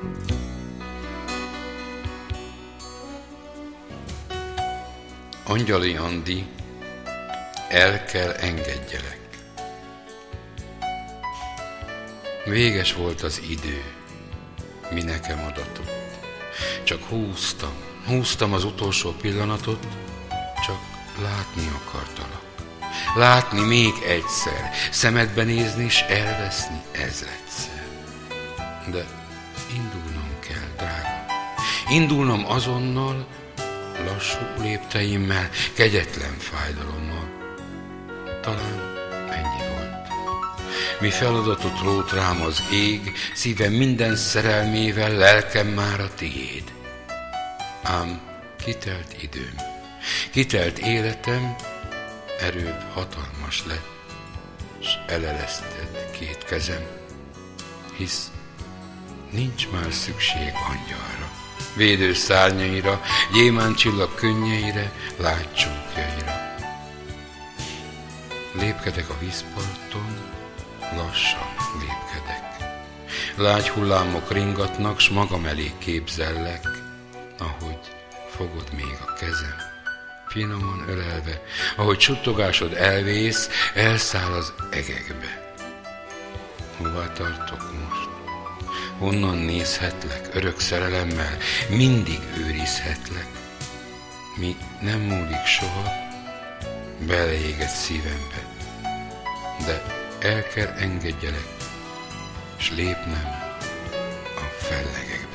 Angyali Andi, el kell engedjelek. Véges volt az idő, mi nekem adatott. Csak húztam az utolsó pillanatot, csak látni akartalak. Látni még egyszer, szemedbe nézni és elveszni ezredszer. De indulnom kell, drága. Indulnom azonnal, lassú lépteimmel, kegyetlen fájdalommal. Talán ennyi volt. Mi feladatot rót rám az ég, szívem minden szerelmével, lelkem már a tiéd. Ám kitelt időm, kitelt életem, erőd hatalmas lett, s eleleszted két kezem, hisz nincs már szükség angyalra, védő szárnyaira, gyémántcsillag könnyeire, lágy csókjaira. Lépkedek a vízparton, lassan lépkedek. Lágy hullámok ringatnak, s magam elé képzellek, ahogy fogod még a kezem, finoman ölelve, ahogy suttogásod elvész, elszáll az egekbe. Hová tartok most? Honnan nézhetlek örök szerelemmel, mindig őrizhetlek? Mi nem múlik soha, beleéged szívembe, de el kell engedjelek, s lépnem a fellegekbe.